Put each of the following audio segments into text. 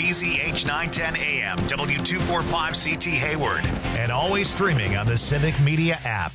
WBZH 910 AM, W245CT Hayward, and always streaming on the Civic Media app.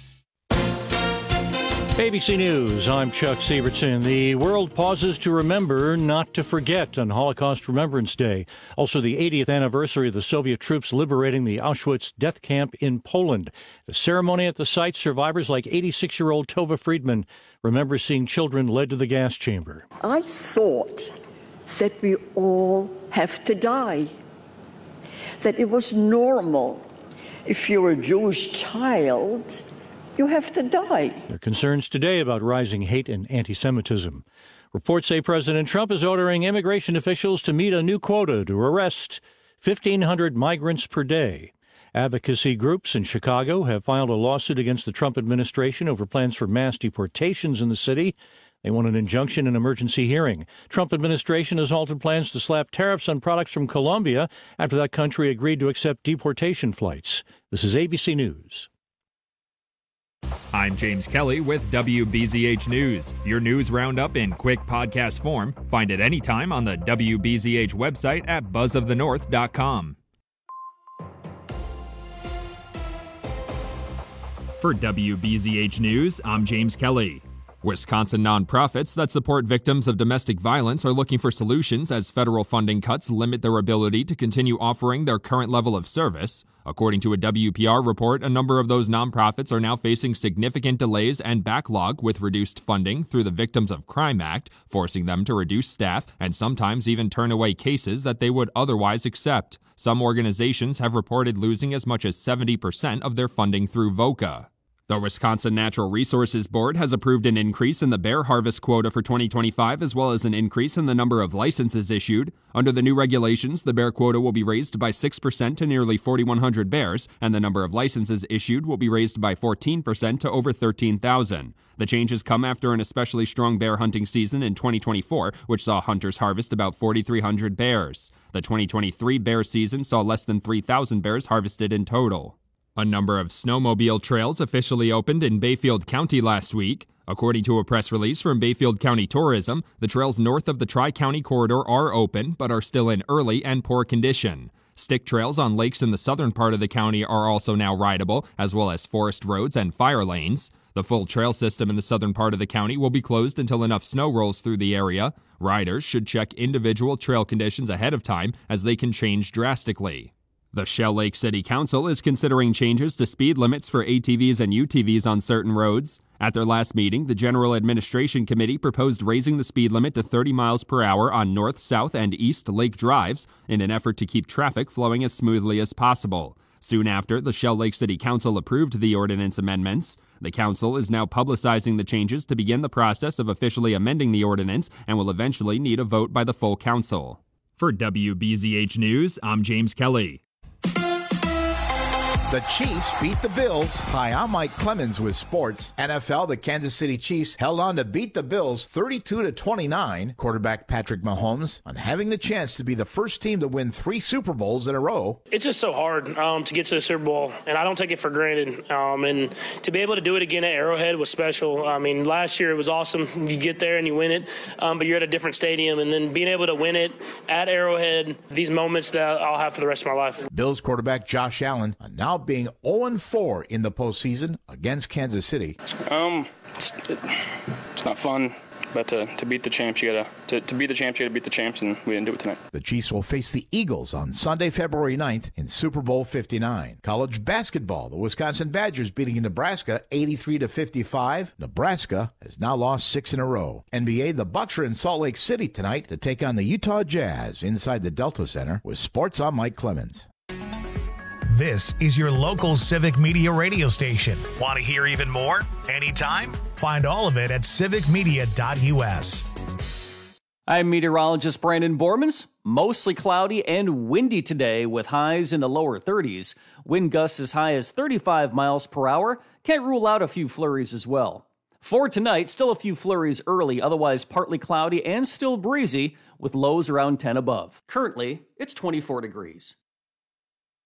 ABC News, I'm Chuck Sievertson. The world pauses to remember, not to forget on Holocaust Remembrance Day. Also the 80th anniversary of the Soviet troops liberating the Auschwitz death camp in Poland. The ceremony at the site, survivors like 86-year-old Tova Friedman remember seeing children led to the gas chamber. I thought that we all have to die, that it was normal. If you're a Jewish child, you have to die. There are concerns today about rising hate and anti-Semitism. Reports say President Trump is ordering immigration officials to meet a new quota to arrest 1,500 migrants per day. Advocacy groups in Chicago have filed a lawsuit against the Trump administration over plans for mass deportations in the city. They want an injunction and emergency hearing. Trump administration has halted plans to slap tariffs on products from Colombia after that country agreed to accept deportation flights. This is ABC News. I'm James Kelly with WBZH News, your news roundup in quick podcast form. Find it anytime on the WBZH website at buzzofthenorth.com. For WBZH News, I'm James Kelly. Wisconsin nonprofits that support victims of domestic violence are looking for solutions as federal funding cuts limit their ability to continue offering their current level of service. According to a WPR report, a number of those nonprofits are now facing significant delays and backlog with reduced funding through the Victims of Crime Act, forcing them to reduce staff and sometimes even turn away cases that they would otherwise accept. Some organizations have reported losing as much as 70% of their funding through VOCA. The Wisconsin Natural Resources Board has approved an increase in the bear harvest quota for 2025, as well as an increase in the number of licenses issued. Under the new regulations, the bear quota will be raised by 6% to nearly 4,100 bears, and the number of licenses issued will be raised by 14% to over 13,000. The changes come after an especially strong bear hunting season in 2024, which saw hunters harvest about 4,300 bears. The 2023 bear season saw less than 3,000 bears harvested in total. A number of snowmobile trails officially opened in Bayfield County last week. According to a press release from Bayfield County Tourism, the trails north of the Tri-County Corridor are open, but are still in early and poor condition. Stick trails on lakes in the southern part of the county are also now rideable, as well as forest roads and fire lanes. The full trail system in the southern part of the county will be closed until enough snow rolls through the area. Riders should check individual trail conditions ahead of time, as they can change drastically. The Shell Lake City Council is considering changes to speed limits for ATVs and UTVs on certain roads. At their last meeting, the General Administration Committee proposed raising the speed limit to 30 miles per hour on north, south, and east lake drives in an effort to keep traffic flowing as smoothly as possible. Soon after, the Shell Lake City Council approved the ordinance amendments. The council is now publicizing the changes to begin the process of officially amending the ordinance and will eventually need a vote by the full council. For WBZH News, I'm James Kelly. The Chiefs beat the Bills. Hi, I'm Mike Clemens with sports. NFL, the Kansas City Chiefs held on to beat the Bills 32-29. Quarterback Patrick Mahomes on having the chance to be the first team to win 3 Super Bowls in a row. It's just so hard to get to the Super Bowl, and I don't take it for granted. And to be able to do it again at Arrowhead was special. I mean, last year it was awesome. You get there and you win it, but you're at a different stadium. And then being able to win it at Arrowhead, these moments that I'll have for the rest of my life. Bills quarterback Josh Allen now being 0-4 in the postseason against Kansas City. It's not fun, but to beat the champs, you gotta to be the champs, you gotta beat the champs, and we didn't do it tonight. The Chiefs will face the Eagles on Sunday, February 9th in Super Bowl 59. College basketball, the Wisconsin Badgers beating Nebraska 83-55. Nebraska has now lost 6 in a row. NBA, the Bucks are in Salt Lake City tonight to take on the Utah Jazz inside the Delta Center. With sports, I'm Mike Clemens. This is your local Civic Media radio station. Want to hear even more? Anytime? Find all of it at civicmedia.us. I'm meteorologist Brandon Bormans. Mostly cloudy and windy today with highs in the lower 30s. Wind gusts as high as 35 miles per hour. Can't rule out a few flurries as well. For tonight, still a few flurries early, otherwise partly cloudy and still breezy with lows around 10 above. Currently, it's 24 degrees.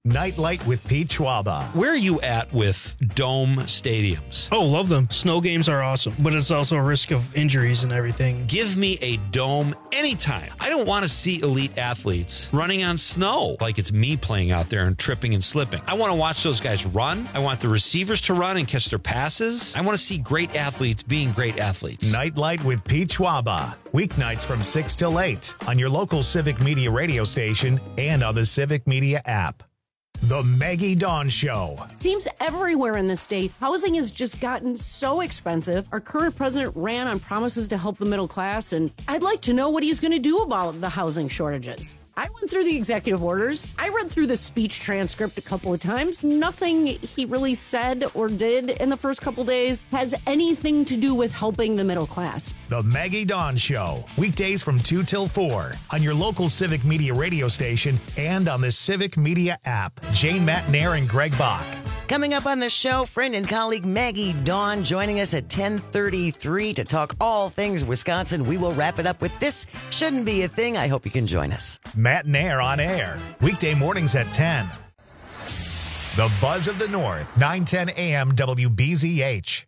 Nightlight with Pete Schwaba. Where are you at with dome stadiums? Oh, love them. Snow games are awesome, but it's also a risk of injuries and everything. Give me a dome anytime. I don't want to see elite athletes running on snow like it's me playing out there and tripping and slipping. I want to watch those guys run. I want the receivers to run and catch their passes. I want to see great athletes being great athletes. Nightlight with Pete Schwaba. Weeknights from 6 till 8 on your local Civic Media radio station and on the Civic Media app. The Maggie Dawn Show. Seems everywhere in the state, housing has just gotten so expensive. Our current president ran on promises to help the middle class, and I'd like to know what he's going to do about the housing shortages. I went through the executive orders. I read through the speech transcript a couple of times. Nothing he really said or did in the first couple days has anything to do with helping the middle class. The Maggie Dawn Show. Weekdays from 2 till 4 on your local Civic Media radio station and on the Civic Media app. Jane Matnair and Greg Bach. Coming up on the show, friend and colleague Maggie Dawn joining us at 10:33 to talk all things Wisconsin. We will wrap it up with This Shouldn't Be a Thing. I hope you can join us. Matnair on air. Weekday mornings at 10. The Buzz of the North, 9:10 a.m. WBZH.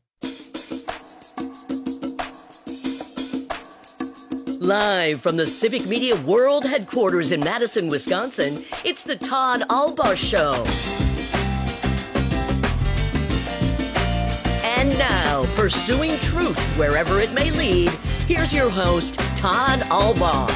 Live from the Civic Media World Headquarters in Madison, Wisconsin, it's the Todd Albaugh Show. And now, pursuing truth wherever it may lead, here's your host, Todd Albaugh.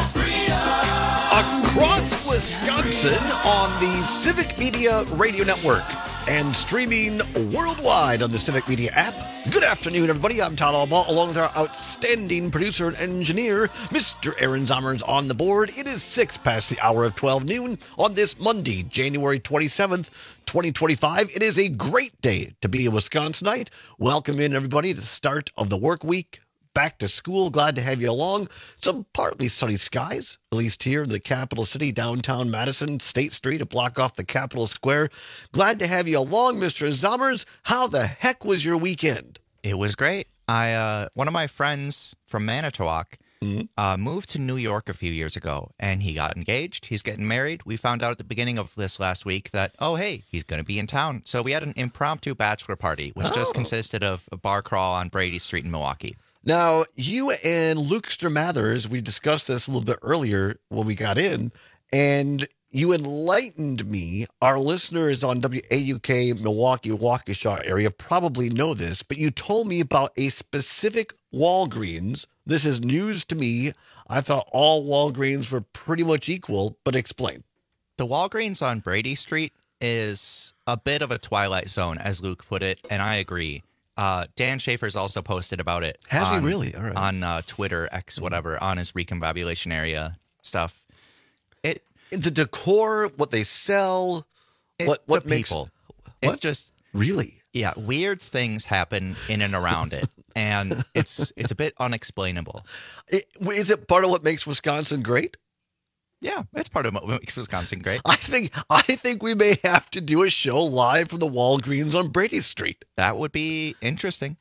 Across Wisconsin on the Civic Media Radio Network and streaming worldwide on the Civic Media app. Good afternoon, everybody. I'm Todd Albaugh, along with our outstanding producer and engineer, Mr. Aaron Zommers, on the board. It is 6 past the hour of 12 noon on this Monday, January 27th, 2025. It is a great day to be a Wisconsinite. Welcome in, everybody, to the start of the work week. Back to school. Glad to have you along. Some partly sunny skies, at least here in the capital city, downtown Madison, State Street, a block off the Capitol Square. Glad to have you along, Mr. Zommers. How the heck was your weekend? It was great. One of my friends from Manitowoc moved to New York a few years ago, and he got engaged. He's getting married. We found out at the beginning of this last week that, oh, hey, he's going to be in town. So we had an impromptu bachelor party, which just consisted of a bar crawl on Brady Street in Milwaukee. Now, you and Luke Sturmathers, we discussed this a little bit earlier when we got in, and you enlightened me. Our listeners on WAUK, Milwaukee, Waukesha area probably know this, but you told me about a specific Walgreens. This is news to me. I thought all Walgreens were pretty much equal, but explain. The Walgreens on Brady Street is a bit of a twilight zone, as Luke put it, and I agree. Dan Schaefer's also posted about it. Has he really? All right. On Twitter, X, whatever, on his recombobulation area stuff. The decor, what they sell, what makes people. What? It's just really, yeah, weird things happen in and around it, and it's a bit unexplainable. Is it part of what makes Wisconsin great? Yeah, it's part of what makes Wisconsin great. I think we may have to do a show live from the Walgreens on Brady Street. That would be interesting.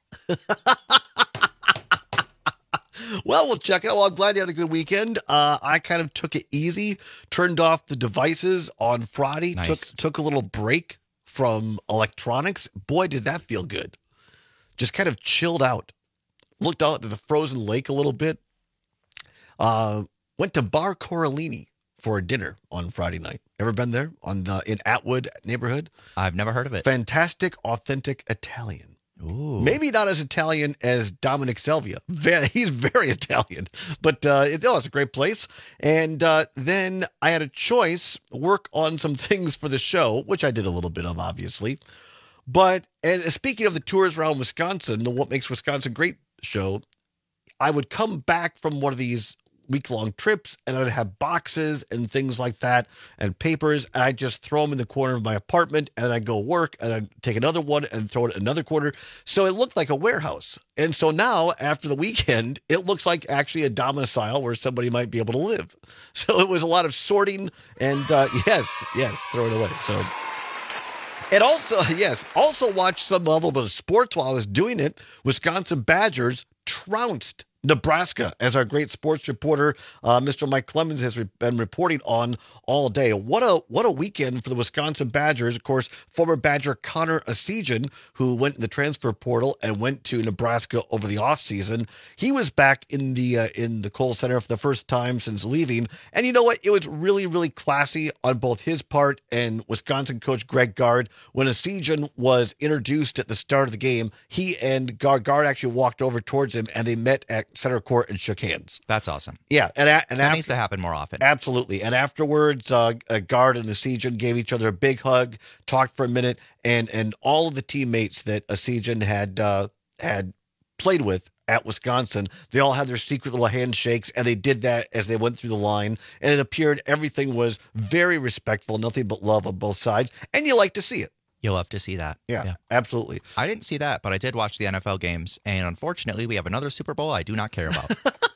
Well, we'll check it out. Well, I'm glad you had a good weekend. I kind of took it easy, turned off the devices on Friday, nice. took a little break from electronics. Boy, did that feel good. Just kind of chilled out. Looked out to the frozen lake a little bit. Went to Bar Corallini for a dinner on Friday night. Ever been there in Atwood neighborhood? I've never heard of it. Fantastic, authentic Italian. Ooh. Maybe not as Italian as Dominic Selvia. He's very Italian, but it's a great place. And then I had a choice, work on some things for the show, which I did a little bit of, obviously. And speaking of the tours around Wisconsin, the What Makes Wisconsin Great show, I would come back from one of these week-long trips, and I'd have boxes and things like that and papers, and I'd just throw them in the corner of my apartment, and I'd go work, and I'd take another one and throw it in another corner. So it looked like a warehouse. And so now, after the weekend, it looks like actually a domicile where somebody might be able to live. So it was a lot of sorting and, yes, throw it away. So, and also watched some level bit of sports while I was doing it. Wisconsin Badgers trounced Nebraska, as our great sports reporter, Mr. Mike Clemens, has been reporting on all day. What a weekend for the Wisconsin Badgers. Of course, former Badger Connor Essegian, who went in the transfer portal and went to Nebraska over the offseason. He was back in the Kohl Center for the first time since leaving. And you know what? It was really, really classy on both his part and Wisconsin coach Greg Gard. When Essegian was introduced at the start of the game, he and Gard actually walked over towards him, and they met at center court and shook hands. That's awesome. Yeah, and that needs to happen more often. Absolutely. And afterwards, Gard and Essegian gave each other a big hug, talked for a minute, and all of the teammates that Essegian had played with at Wisconsin, they all had their secret little handshakes, and they did that as they went through the line. And it appeared everything was very respectful, nothing but love on both sides, and you like to see it. You'll love to see that. Yeah, absolutely. I didn't see that, but I did watch the NFL games, and unfortunately, we have another Super Bowl I do not care about.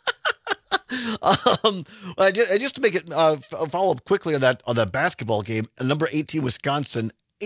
Just to make it follow up quickly on that basketball game, number 18 Wisconsin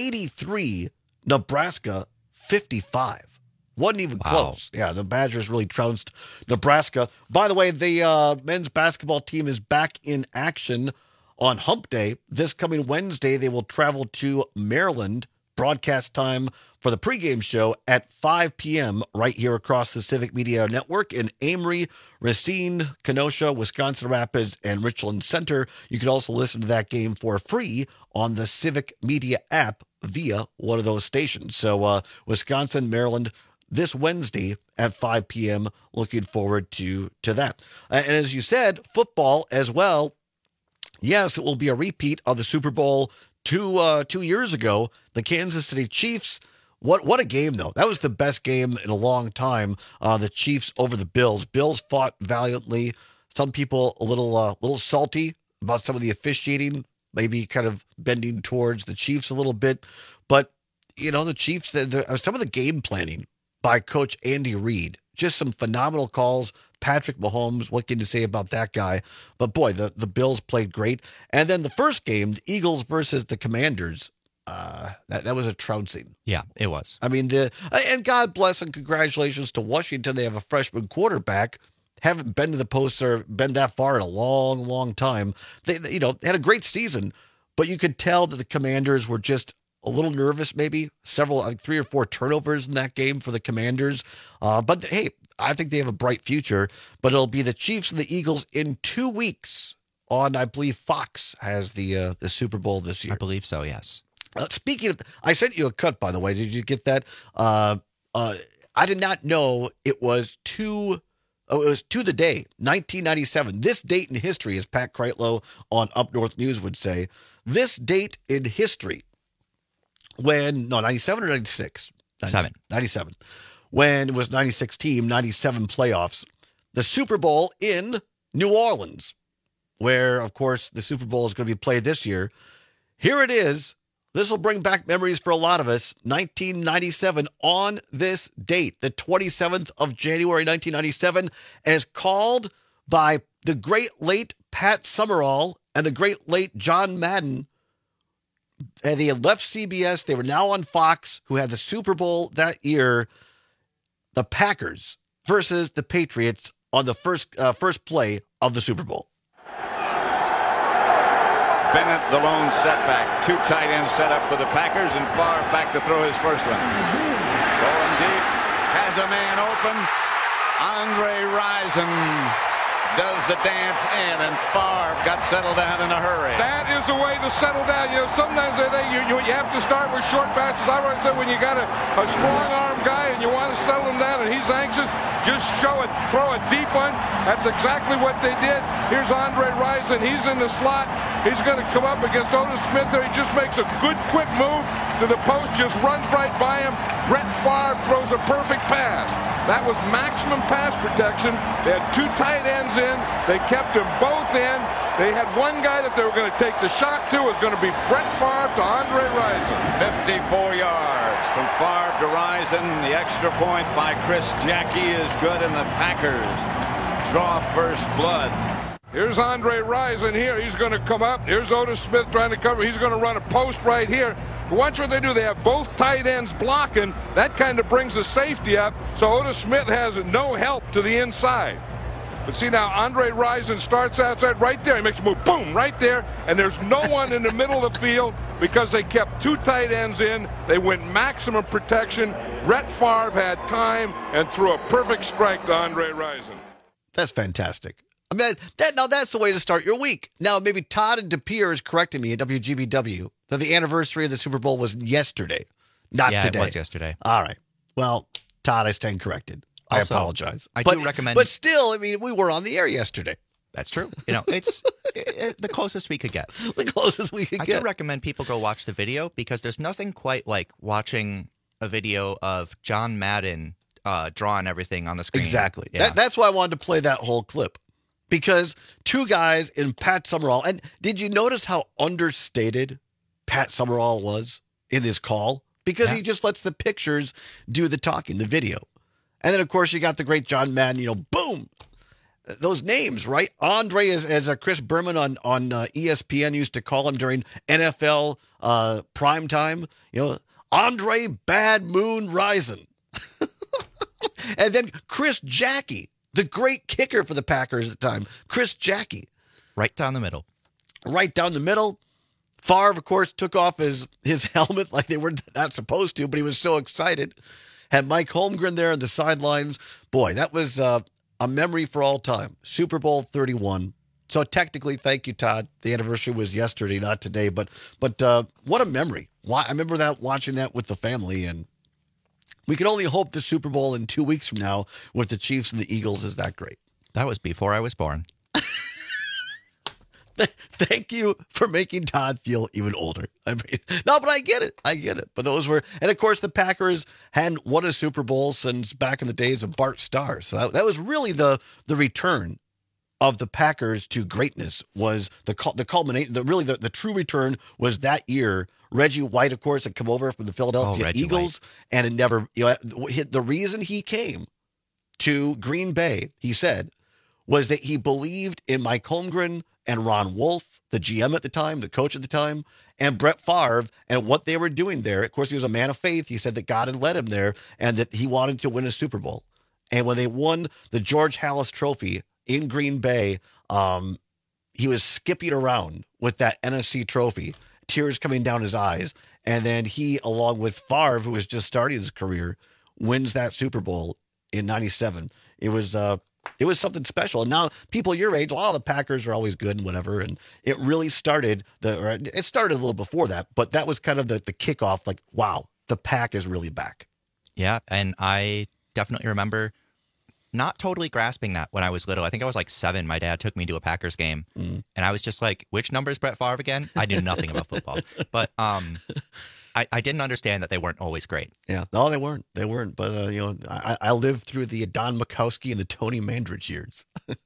83, Nebraska 55. Wasn't even close. Yeah, the Badgers really trounced Nebraska. By the way, the men's basketball team is back in action on Hump Day. This coming Wednesday, they will travel to Maryland. Broadcast time for the pregame show at 5 p.m. right here across the Civic Media Network in Amory, Racine, Kenosha, Wisconsin Rapids, and Richland Center. You can also listen to that game for free on the Civic Media app via one of those stations. So Wisconsin, Maryland, this Wednesday at 5 p.m. Looking forward to that. And as you said, football as well. Yes, it will be a repeat of the Super Bowl 2 years ago. The Kansas City Chiefs. What a game, though. That was the best game in a long time. The Chiefs over the Bills. Bills fought valiantly. Some people a little salty about some of the officiating, maybe kind of bending towards the Chiefs a little bit. But, you know, the Chiefs, some of the game planning by Coach Andy Reid, just some phenomenal calls. Patrick Mahomes, what can you say about that guy? But boy, the Bills played great. And then the first game, the Eagles versus the Commanders, that was a trouncing. Yeah, it was. I mean, and God bless and congratulations to Washington. They have a freshman quarterback. Haven't been to the post or been that far in a long, long time. They had a great season, but you could tell that the Commanders were just a little nervous, maybe. Several, like 3 or 4 turnovers in that game for the Commanders. But hey, I think they have a bright future. But it'll be the Chiefs and the Eagles in 2 weeks on, I believe, Fox has the Super Bowl this year. I believe so, yes. Speaking of, I sent you a cut, by the way. Did you get that? I did not know it was to the day, 1997. This date in history, as Pat Kreitlow on Up North News would say, this date in history, 97 or 96? 97. When it was 96 team, 97 playoffs, the Super Bowl in New Orleans, where, of course, the Super Bowl is going to be played this year. Here it is. This will bring back memories for a lot of us. 1997 on this date, the 27th of January, 1997, as called by the great late Pat Summerall and the great late John Madden. And they had left CBS. They were now on Fox, who had the Super Bowl that year. The Packers versus the Patriots on the first play of the Super Bowl. Bennett, the lone setback. 2 tight ends set up for the Packers, and Favre back to throw his first one. Going deep, has a man open. Andre Rison does the dance in, and Favre got settled down in a hurry. That is the way to settle down. You know, sometimes they think you have to start with short passes. I always said when you got a strong arm guy and you want to settle him down and he's anxious, just show it, throw a deep one. That's exactly what they did. Here's Andre Rison. He's in the slot. He's going to come up against Otis Smith there. He just makes a good, quick move to the post, just runs right by him. Brett Favre throws a perfect pass. That was maximum pass protection. They had 2 tight ends in. They kept them both in. They had one guy that they were going to take the shot to. Was going to be Brett Favre to Andre Rison. 54 yards from Favre to Rison. The extra point by Chris Jackie is good, and the Packers draw first blood. Here's Andre Rison here. He's going to come up. Here's Otis Smith trying to cover. He's going to run a post right here. But watch what they do. They have both tight ends blocking. That kind of brings the safety up, so Otis Smith has no help to the inside. But see now, Andre Rison starts outside right there. He makes a move, boom, right there. And there's no one in the middle of the field because they kept two tight ends in. They went maximum protection. Brett Favre had time and threw a perfect strike to Andre Rison. That's fantastic. I mean, that's the way to start your week. Now, maybe Todd and DePere is correcting me at WGBW that the anniversary of the Super Bowl was yesterday, not today. Yeah, it was yesterday. All right. Well, Todd, I stand corrected. Also, I apologize. I do recommend. But still, I mean, we were on the air yesterday. That's true. It's the closest we could get. The closest we could get. I do recommend people go watch the video because there's nothing quite like watching a video of John Madden drawing everything on the screen. Exactly. Yeah. That's why I wanted to play that whole clip. Because two guys in Pat Summerall, and did you notice how understated Pat Summerall was in this call? Because he just lets the pictures do the talking, the video. And then, of course, you got the great John Madden, boom. Those names, right? Andre, as Chris Berman on ESPN used to call him during NFL primetime, Andre Bad Moon Rison. And then Chris Jackie, the great kicker for the Packers at the time, Chris Jackie. Right down the middle. Right down the middle. Favre, of course, took off his helmet like they were not supposed to, but he was so excited. Had Mike Holmgren there on the sidelines. Boy, that was a memory for all time. Super Bowl 31. So technically, thank you, Todd. The anniversary was yesterday, not today. But what a memory. I remember watching that with the family, and we can only hope the Super Bowl in 2 weeks from now with the Chiefs and the Eagles is that great. That was before I was born. Thank you for making Todd feel even older. I mean, no, but I get it. But those were, and of course, the Packers hadn't won a Super Bowl since back in the days of Bart Starr. So that was really the return of the Packers to greatness. Was the culmination. The true return was that year. Reggie White, of course, had come over from the Philadelphia Eagles, and it never. The reason he came to Green Bay, he said, was that he believed in Mike Holmgren and Ron Wolf, the GM at the time, the coach at the time, and Brett Favre, and what they were doing there. Of course, he was a man of faith. He said that God had led him there and that he wanted to win a Super Bowl. And when they won the George Halas Trophy in Green Bay, he was skipping around with that NFC trophy, tears coming down his eyes. And then he, along with Favre, who was just starting his career, wins that Super Bowl in 97. It was something special. And now people your age, the Packers are always good and whatever. And it really started, it started a little before that, but that was kind of the kickoff, like, wow, the Pack is really back. Yeah, and I definitely remember not totally grasping that when I was little. I think I was like 7. My dad took me to a Packers game, and I was just like, which number is Brett Favre again? I knew nothing about football. But I didn't understand that they weren't always great. Yeah, no, they weren't. They weren't. But I lived through the Don Majkowski and the Tony Mandrich years.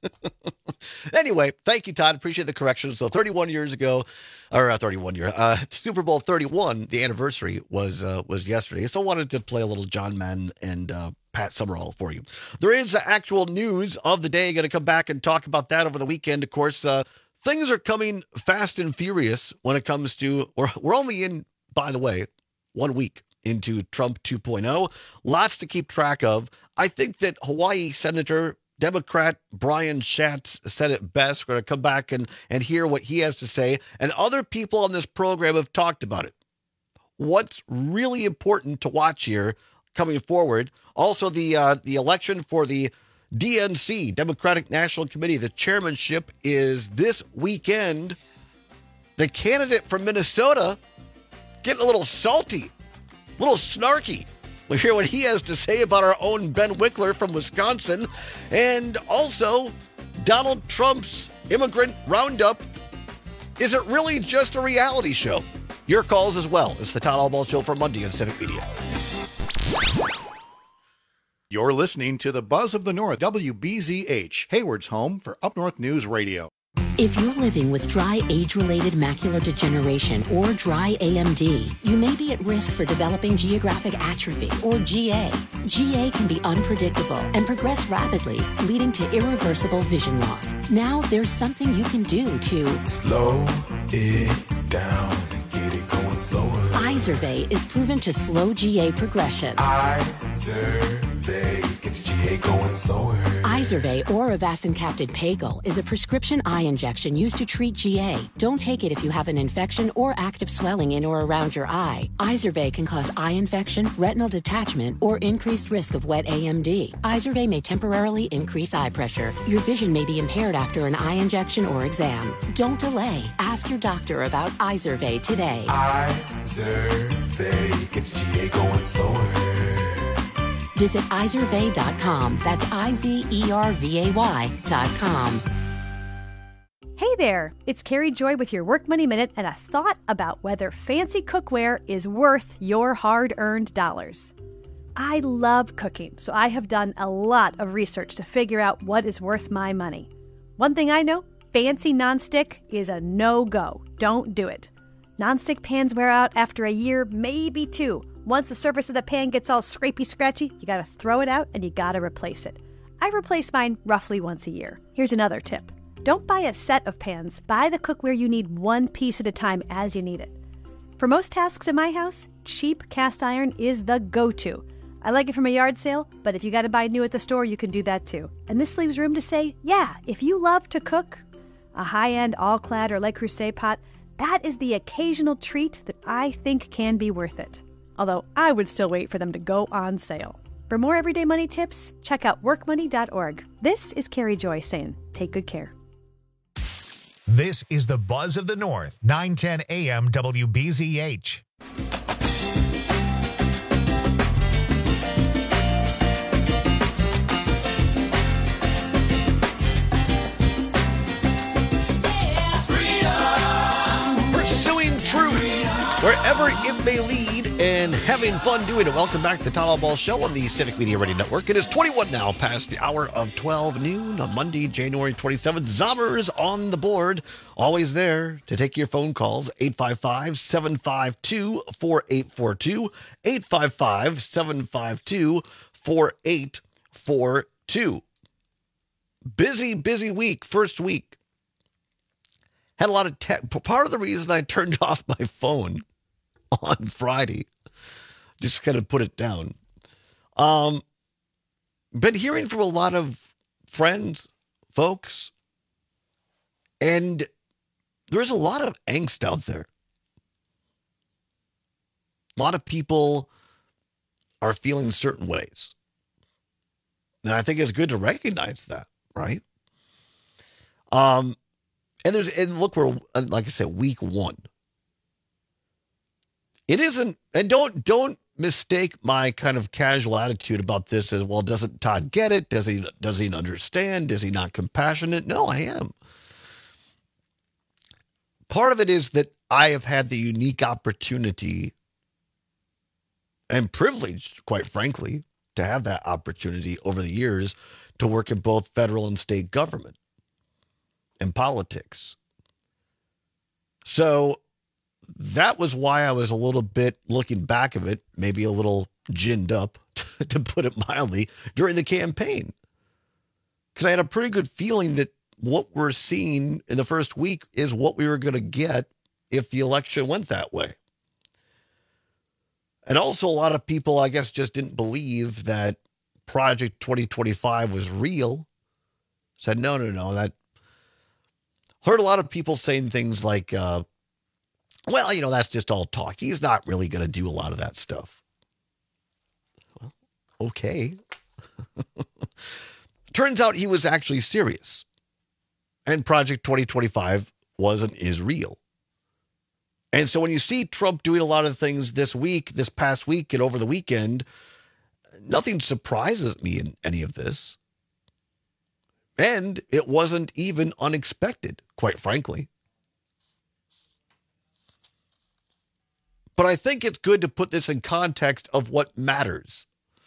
Anyway, thank you, Todd. Appreciate the correction. So 31 years ago, or 31 years, Super Bowl 31, the anniversary was yesterday. So I wanted to play a little John Madden and Pat Summerall for you. There is actual news of the day. Going to come back and talk about that over the weekend. Of course, things are coming fast and furious when it comes to, we're only in, by the way, 1 week into Trump 2.0. Lots to keep track of. I think that Hawaii Senator Democrat Brian Schatz said it best. We're going to come back and hear what he has to say. And other people on this program have talked about it. What's really important to watch here coming forward. Also, the election for the DNC, Democratic National Committee, the chairmanship is this weekend. The candidate from Minnesota getting a little salty, a little snarky. We'll hear what he has to say about our own Ben Wickler from Wisconsin. And also, Donald Trump's immigrant roundup. Is it really just a reality show? Your calls as well. It's the Todd Albaugh Show for Monday on Civic Media. You're listening to the Buzz of the North, WBZH, Hayward's home for Up North News Radio. If you're living with dry age-related macular degeneration or dry AMD, you may be at risk for developing geographic atrophy or GA. GA can be unpredictable and progress rapidly, leading to irreversible vision loss. Now there's something you can do to slow it down and get it going slower. Izervay is proven to slow GA progression. Izervay gets GA going slower. Izervay or avacincaptad Pagel is a prescription eye injection used to treat GA. Don't take it if you have an infection or active swelling in or around your eye. Izervay can cause eye infection, retinal detachment, or increased risk of wet AMD. Izervay may temporarily increase eye pressure. Your vision may be impaired after an eye injection or exam. Don't delay. Ask your doctor about Izervay today. Izervay gets GA going slower. Visit Izervay.com. That's IZERVAY.com. Hey there, it's Carrie Joy with your Work Money Minute and a thought about whether fancy cookware is worth your hard-earned dollars. I love cooking, so I have done a lot of research to figure out what is worth my money. One thing I know, fancy nonstick is a no-go. Don't do it. Nonstick pans wear out after a year, maybe two. Once the surface of the pan gets all scrapey-scratchy, you gotta throw it out and you gotta replace it. I replace mine roughly once a year. Here's another tip. Don't buy a set of pans. Buy the cookware you need one piece at a time as you need it. For most tasks in my house, cheap cast iron is the go-to. I like it from a yard sale, but if you gotta buy new at the store, you can do that too. And this leaves room to say, yeah, if you love to cook, a high-end all-clad or Le Creuset pot, that is the occasional treat that I think can be worth it. Although I would still wait for them to go on sale. For more everyday money tips, check out workmoney.org. This is Carrie Joy saying, take good care. This is the Buzz of the North, 910 AM WBZH. Pursuing truth wherever it may lead and having fun doing it. Welcome back to the Town Hall Ball Show on the Civic Media Radio Network. It is 21 now past the hour of 12 noon on Monday, January 27th. Zommers on the board, always there to take your phone calls. 855-752-4842. 855-752-4842. Busy week, first week. Had a lot of part of the reason I turned off my phone on Friday, just kind of put it down. Been hearing from a lot of friends, folks, and there's a lot of angst out there. A lot of people are feeling certain ways. And I think it's good to recognize that, right? And look, we're, like I said, week one. It isn't, and don't mistake my kind of casual attitude about this as, well, doesn't Todd get it? Does he understand? Is he not compassionate? No, I am. Part of it is that I have had the unique opportunity and privilege, quite frankly, to have that opportunity over the years to work in both federal and state government and politics. So that was why I was a little bit, looking back of it, maybe a little ginned up, to put it mildly, during the campaign. Because I had a pretty good feeling that what we're seeing in the first week is what we were going to get if the election went that way. And also a lot of people, I guess, just didn't believe that Project 2025 was real. Said, no. That heard a lot of people saying things like, well, that's just all talk. He's not really going to do a lot of that stuff. Well, okay. Turns out he was actually serious. And Project 2025 is real. And so when you see Trump doing a lot of things this past week, and over the weekend, nothing surprises me in any of this. And it wasn't even unexpected, quite frankly. But I think it's good to put this in context of what matters.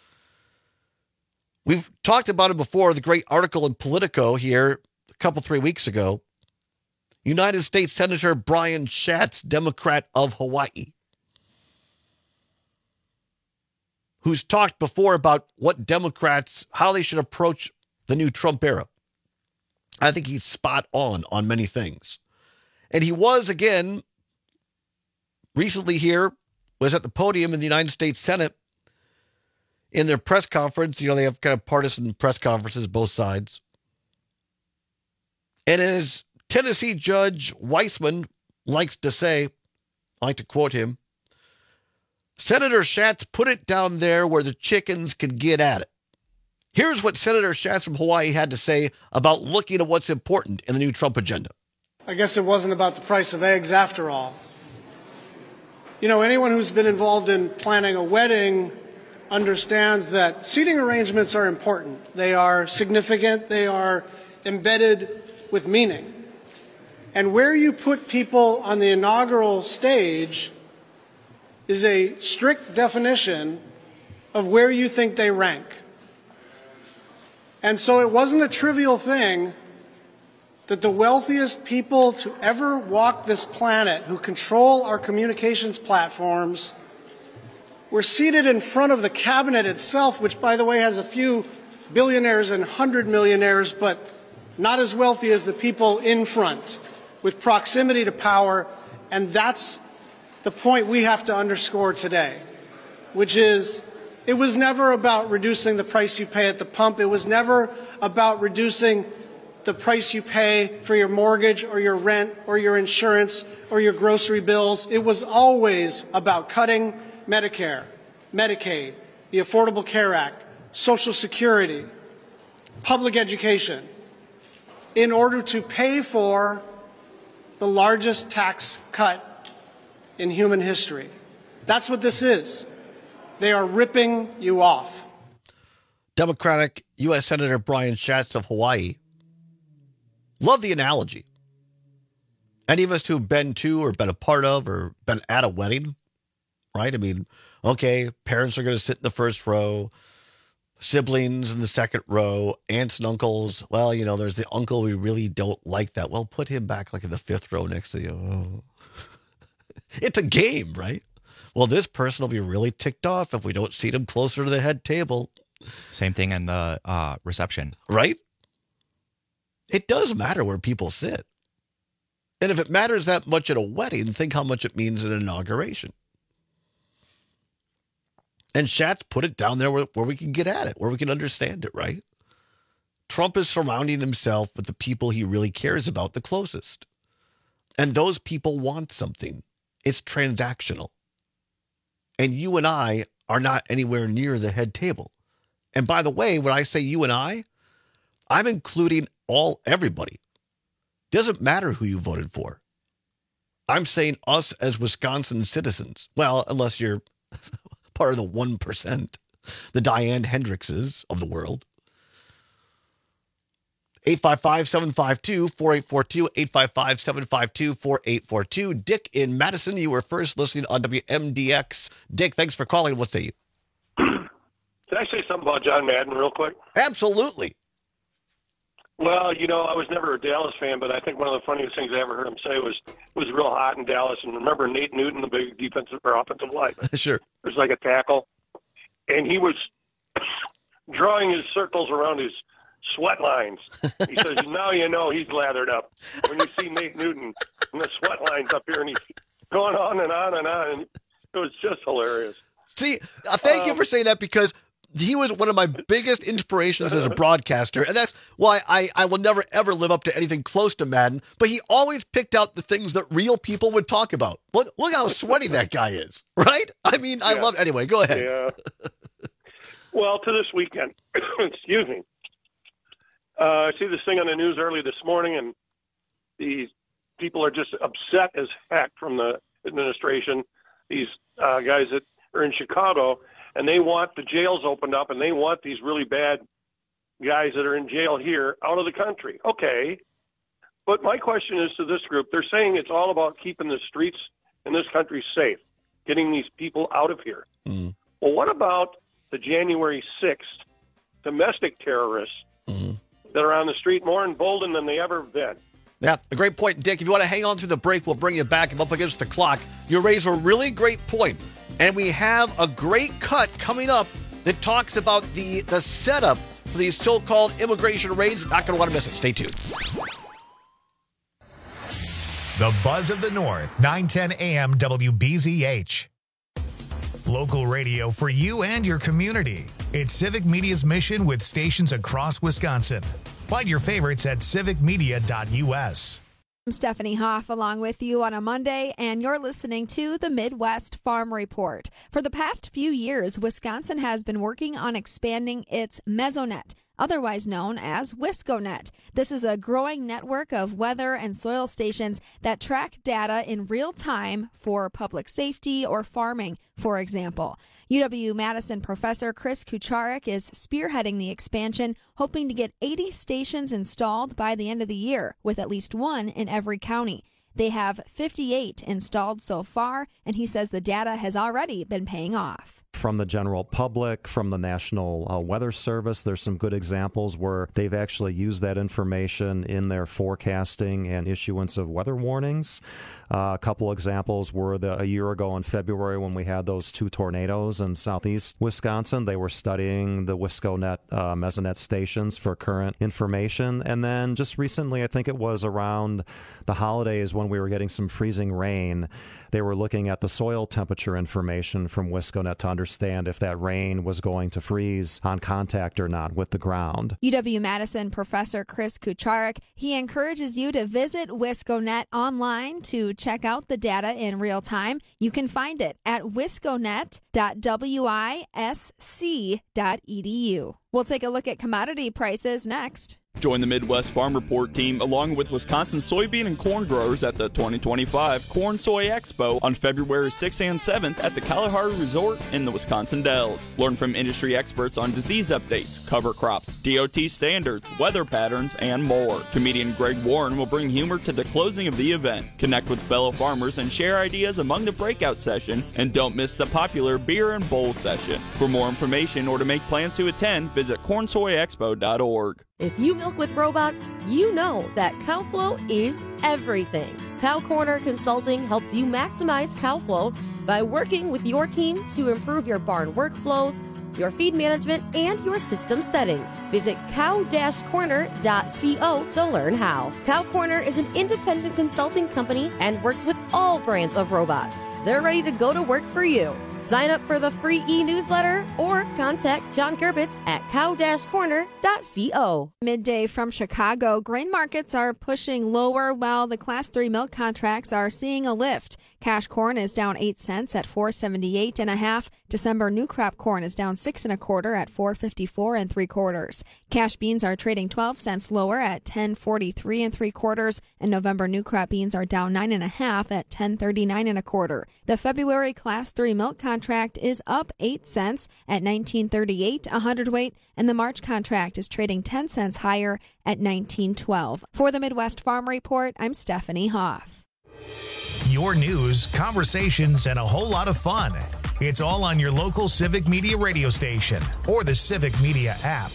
We've talked about it before, the great article in Politico here a 3 weeks ago. United States Senator Brian Schatz, Democrat of Hawaii, who's talked before about what Democrats, how they should approach the new Trump era. I think he's spot on many things. And he was, again, recently here was at the podium in the United States Senate in their press conference. You know, they have kind of partisan press conferences, both sides. And as Tennessee Judge Weissman likes to say, I like to quote him, Senator Schatz put it down there where the chickens could get at it. Here's what Senator Schatz from Hawaii had to say about looking at what's important in the new Trump agenda. I guess it wasn't about the price of eggs after all. You know, anyone who's been involved in planning a wedding understands that seating arrangements are important. They are significant. They are embedded with meaning. And where you put people on the inaugural stage is a strict definition of where you think they rank. And so it wasn't a trivial thing that the wealthiest people to ever walk this planet, who control our communications platforms, were seated in front of the cabinet itself, which, by the way, has a few billionaires and 100 millionaires, but not as wealthy as the people in front, with proximity to power. And that's the point we have to underscore today, which is it was never about reducing the price you pay at the pump. It was never about reducing the price you pay for your mortgage or your rent or your insurance or your grocery bills. It was always about cutting Medicare, Medicaid, the Affordable Care Act, Social Security, public education, in order to pay for the largest tax cut in human history. That's what this is. They are ripping you off. Democratic U.S. Senator Brian Schatz of Hawaii. Love the analogy. Any of us who've been to or been a part of or been at a wedding, right? I mean, okay, parents are going to sit in the first row, siblings in the second row, aunts and uncles. Well, you know, there's the uncle we really don't like that. Well, put him back like in the fifth row next to you. Oh. It's a game, right? Well, this person will be really ticked off if we don't seat him closer to the head table. Same thing in the reception. Right? It does matter where people sit. And if it matters that much at a wedding, think how much it means at an inauguration. And Schatz put it down there where we can get at it, where we can understand it, right? Trump is surrounding himself with the people he really cares about the closest. And those people want something. It's transactional. And you and I are not anywhere near the head table. And by the way, when I say you and I'm including everybody. Doesn't matter who you voted for. I'm saying us as Wisconsin citizens. Well, unless you're part of the 1%, the Diane Hendrickses of the world. 855-752-4842, 855-752-4842. Dick in Madison, you were first listening on WMDX. Dick, thanks for calling. What say you? Can I say something about John Madden real quick? Absolutely. Well, you know, I was never a Dallas fan, but I think one of the funniest things I ever heard him say was real hot in Dallas. And remember Nate Newton, the big defensive or offensive lineman? Sure. There's like a tackle. And he was drawing his circles around his sweat lines. He says, now you know he's lathered up. When you see Nate Newton and the sweat lines up here, and he's going on and on and on. And it was just hilarious. See, thank you for saying that, because he was one of my biggest inspirations as a broadcaster. And that's why I will never, ever live up to anything close to Madden. But he always picked out the things that real people would talk about. Look how sweaty that guy is, right? I mean, I love anyway, go ahead. Yeah. Well, to this weekend, excuse me. I see this thing on the news early this morning, and these people are just upset as heck from the administration. These guys that are in Chicago, and they want the jails opened up, and they want these really bad guys that are in jail here out of the country. Okay. But my question is to this group. They're saying it's all about keeping the streets in this country safe, getting these people out of here. Mm. Well, what about the January 6th domestic terrorists that are on the street more emboldened than they ever been? Yeah, a great point, Dick. If you want to hang on through the break, we'll bring you back. I'm up against the clock. You raise a really great point. And we have a great cut coming up that talks about the setup for these so-called immigration raids. Not going to want to miss it. Stay tuned. The Buzz of the North, 910 AM WBZH. local radio for you and your community. It's Civic Media's mission with stations across Wisconsin. Find your favorites at civicmedia.us. I'm Stephanie Hoff along with you on a Monday, and you're listening to the Midwest Farm Report. For the past few years, Wisconsin has been working on expanding its Mesonet, otherwise known as Wisconet. This is a growing network of weather and soil stations that track data in real time for public safety or farming, for example. UW-Madison professor Chris Kucharik is spearheading the expansion, hoping to get 80 stations installed by the end of the year, with at least one in every county. They have 58 installed so far, and he says the data has already been paying off. From the general public, from the National Weather Service, there's some good examples where they've actually used that information in their forecasting and issuance of weather warnings. A couple examples were a year ago in February when we had those 2 tornadoes in southeast Wisconsin. They were studying the Wisconet Mesonet stations for current information. And then just recently, I think it was around the holidays when we were getting some freezing rain, they were looking at the soil temperature information from Wisconet to understand if that rain was going to freeze on contact or not with the ground. UW-Madison professor Chris Kucharik, he encourages you to visit Wisconet online to check out the data in real time. You can find it at wisconet.wisc.edu. We'll take a look at commodity prices next. Join the Midwest Farm Report team along with Wisconsin soybean and corn growers at the 2025 Corn Soy Expo on February 6th and 7th at the Kalahari Resort in the Wisconsin Dells. Learn from industry experts on disease updates, cover crops, DOT standards, weather patterns, and more. Comedian Greg Warren will bring humor to the closing of the event. Connect with fellow farmers and share ideas among the breakout session, and don't miss the popular beer and bowl session. For more information or to make plans to attend, visit cornsoyexpo.org. If you milk with robots, you know that CowFlow is everything. Cow Corner Consulting helps you maximize cow flow by working with your team to improve your barn workflows, your feed management, and your system settings. Visit cow-corner.co to learn how. Cow Corner is an independent consulting company and works with all brands of robots. They're ready to go to work for you. Sign up for the free e-newsletter or contact John Gerbitz at cow-corner.co. Midday from Chicago, grain markets are pushing lower while the Class 3 milk contracts are seeing a lift. Cash corn is down 8 cents at $4.78.5. December new crop corn is down 6 1/4 at $4.54 3/4. Cash beans are trading 12 cents lower at $10.43 3/4, and November new crop beans are down 9 1/2 at $10.39 1/4. The February Class 3 milk contract is up 8 cents at $19.38 a hundredweight, and the March contract is trading 10 cents higher at $19.12. For the Midwest Farm Report, I'm Stephanie Hoff. Your news, conversations, and a whole lot of fun. It's all on your local Civic Media radio station or the Civic Media app.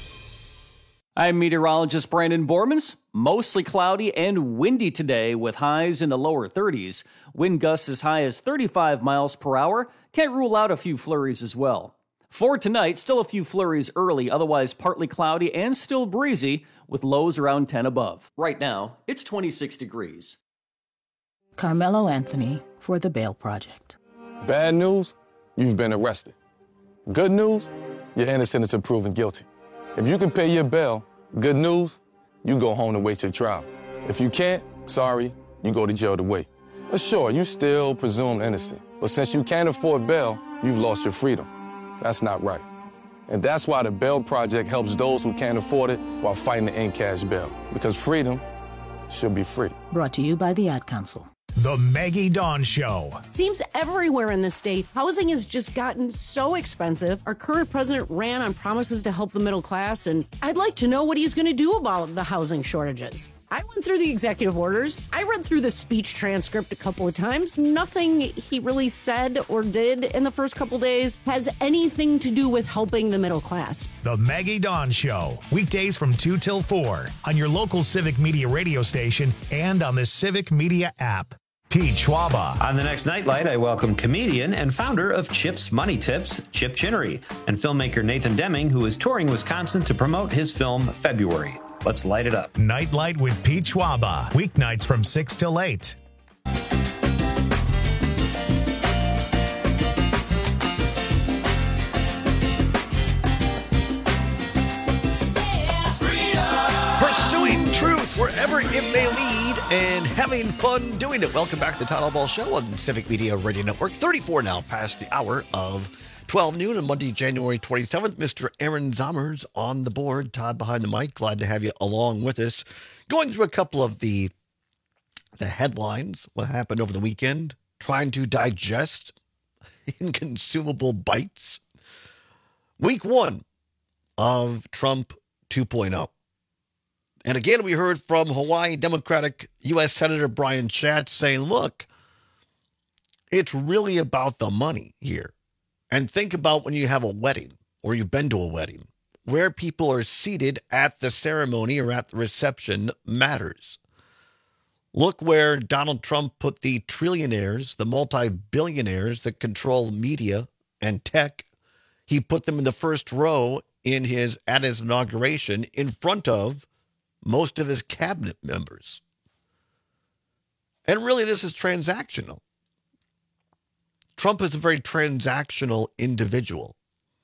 I'm meteorologist Brandon Bormans. Mostly cloudy and windy today with highs in the lower 30s. Wind gusts as high as 35 miles per hour. Can't rule out a few flurries as well. For tonight, still a few flurries early, otherwise partly cloudy and still breezy with lows around 10 above. Right now, it's 26 degrees. Carmelo Anthony for the Bail Project. Bad news, you've been arrested. Good news, you're innocent until proven guilty. If you can pay your bail, good news, you go home to wait your trial. If you can't, sorry, you go to jail to wait. But sure, you still presumed innocent. But since you can't afford bail, you've lost your freedom. That's not right. And that's why the Bail Project helps those who can't afford it while fighting to end cash bail. Because freedom should be free. Brought to you by the Ad Council. The Maggie Dawn Show. Seems everywhere in the state, housing has just gotten so expensive. Our current president ran on promises to help the middle class, and I'd like to know what he's going to do about the housing shortages. I went through the executive orders. I read through the speech transcript a couple of times. Nothing he really said or did in the first couple days has anything to do with helping the middle class. The Maggie Dawn Show. Weekdays from 2 till 4 on your local Civic Media radio station and on the Civic Media app. Pete Schwaba. On the next Nightlight, I welcome comedian and founder of Chip's Money Tips, Chip Chinnery, and filmmaker Nathan Deming, who is touring Wisconsin to promote his film February. Let's light it up. Nightlight with Pete Schwaba. Weeknights from 6 till 8. wherever it may lead, and having fun doing it. Welcome back to the Todd Ball Show on Civic Media Radio Network. 34 now past the hour of 12 noon on Monday, January 27th. Mr. Aaron Zommers on the board. Todd behind the mic. Glad to have you along with us. Going through a couple of the headlines, what happened over the weekend, trying to digest inconsumable bites. Week one of Trump 2.0. And again, we heard from Hawaii Democratic U.S. Senator Brian Schatz saying, look, it's really about the money here. And think about when you have a wedding or you've been to a wedding, where people are seated at the ceremony or at the reception matters. Look where Donald Trump put the trillionaires, the multi-billionaires that control media and tech. He put them in the first row at his inauguration in front of most of his cabinet members. And really, this is transactional. Trump is a very transactional individual.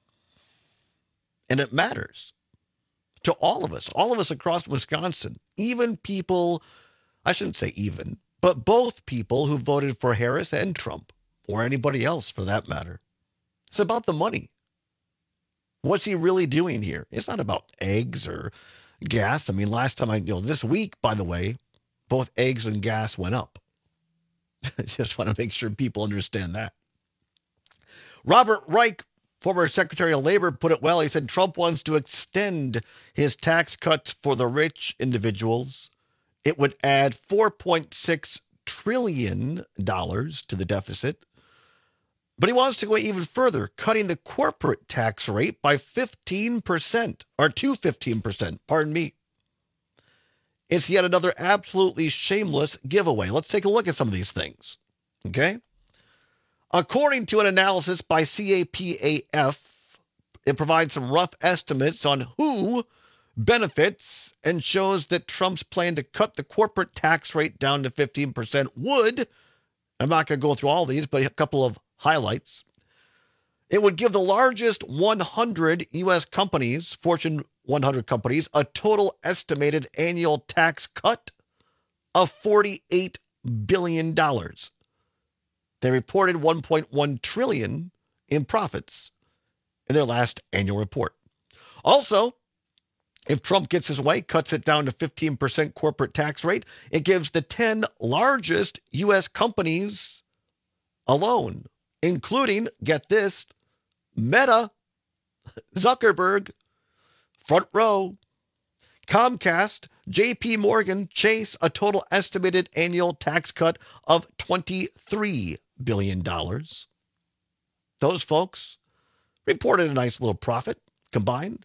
And it matters to all of us across Wisconsin, even people, I shouldn't say even, but both people who voted for Harris and Trump, or anybody else for that matter. It's about the money. What's he really doing here? It's not about eggs or gas. I mean, last time this week, by the way, both eggs and gas went up. I just want to make sure people understand that. Robert Reich, former Secretary of Labor, put it well. He said Trump wants to extend his tax cuts for the rich individuals. It would add $4.6 trillion to the deficit. But he wants to go even further, cutting the corporate tax rate by 15%, or to 15%, pardon me. It's yet another absolutely shameless giveaway. Let's take a look at some of these things, okay? According to an analysis by CAPAF, it provides some rough estimates on who benefits and shows that Trump's plan to cut the corporate tax rate down to 15% would, I'm not going to go through all these, but a couple of highlights. It would give the largest 100 U.S. companies, Fortune 100 companies, a total estimated annual tax cut of $48 billion. They reported $1.1 trillion in profits in their last annual report. Also, if Trump gets his way, cuts it down to 15% corporate tax rate, it gives the 10 largest U.S. companies alone, including, get this, Meta, Zuckerberg, Front Row, Comcast, JP Morgan, Chase, a total estimated annual tax cut of $23 billion. Those folks reported a nice little profit combined,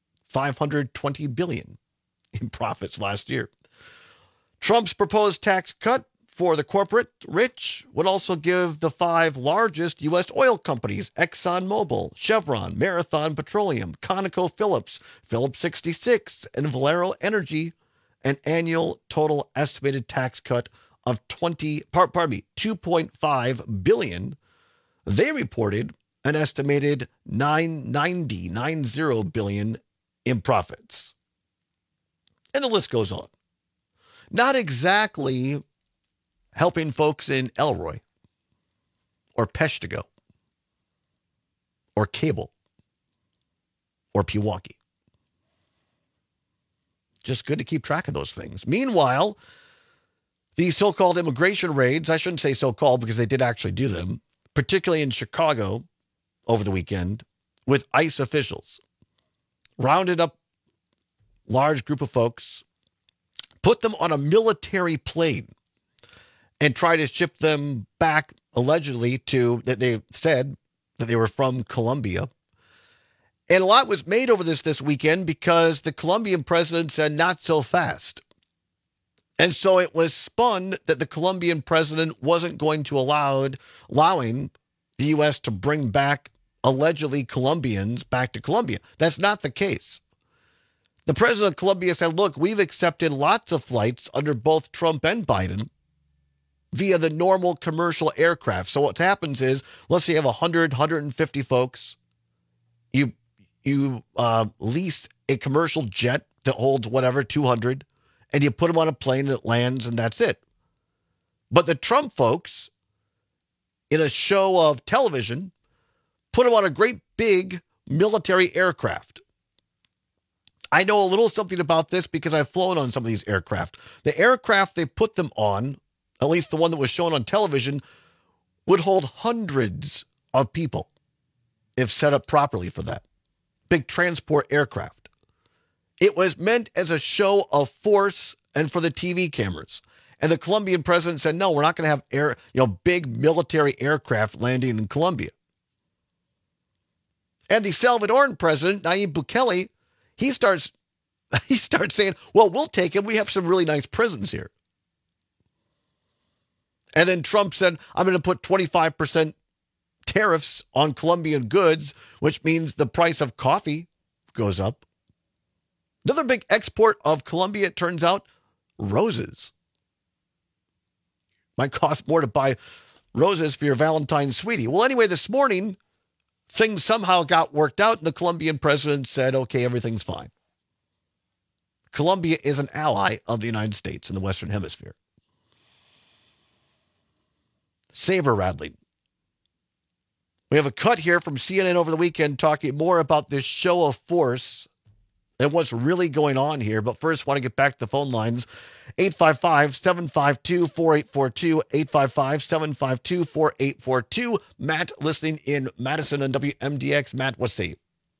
$520 billion in profits last year. Trump's proposed tax cut for the corporate rich would also give the 5 largest U.S. oil companies, ExxonMobil, Chevron, Marathon Petroleum, ConocoPhillips, Phillips 66, and Valero Energy, an annual total estimated tax cut of $2.5 billion. They reported an estimated $90 billion in profits. And the list goes on. Not exactly helping folks in Elroy or Peshtigo or Cable or Pewaukee. Just good to keep track of those things. Meanwhile, the so-called immigration raids, I shouldn't say so-called because they did actually do them, particularly in Chicago over the weekend, with ICE officials, rounded up large group of folks, put them on a military plane, and tried to ship them back, allegedly, to, that they said that they were from Colombia. And a lot was made over this weekend because the Colombian president said not so fast. And so it was spun that the Colombian president wasn't going to allowing the U.S. to bring back allegedly Colombians back to Colombia. That's not the case. The president of Colombia said, look, we've accepted lots of flights under both Trump and Biden via the normal commercial aircraft. So what happens is, let's say you have 100, 150 folks. You lease a commercial jet that holds whatever, 200, and you put them on a plane and it lands, and that's it. But the Trump folks, in a show of television, put them on a great big military aircraft. I know a little something about this because I've flown on some of these aircraft. The aircraft they put them on, at least the one that was shown on television, would hold hundreds of people if set up properly for that. Big transport aircraft. It was meant as a show of force and for the TV cameras. And the Colombian president said, no, we're not going to have big military aircraft landing in Colombia. And the Salvadoran president, Nayib Bukele, he starts saying, well, we'll take him. We have some really nice prisons here. And then Trump said, I'm going to put 25% tariffs on Colombian goods, which means the price of coffee goes up. Another big export of Colombia, it turns out, roses. Might cost more to buy roses for your Valentine's sweetie. Well, anyway, this morning, things somehow got worked out, and the Colombian president said, okay, everything's fine. Colombia is an ally of the United States in the Western Hemisphere. Saber rattling. We have a cut here from CNN over the weekend talking more about this show of force and what's really going on here. But first, want to get back to the phone lines. 855-752-4842, 855-752-4842. Matt, listening in Madison on WMDX. Matt, what say you?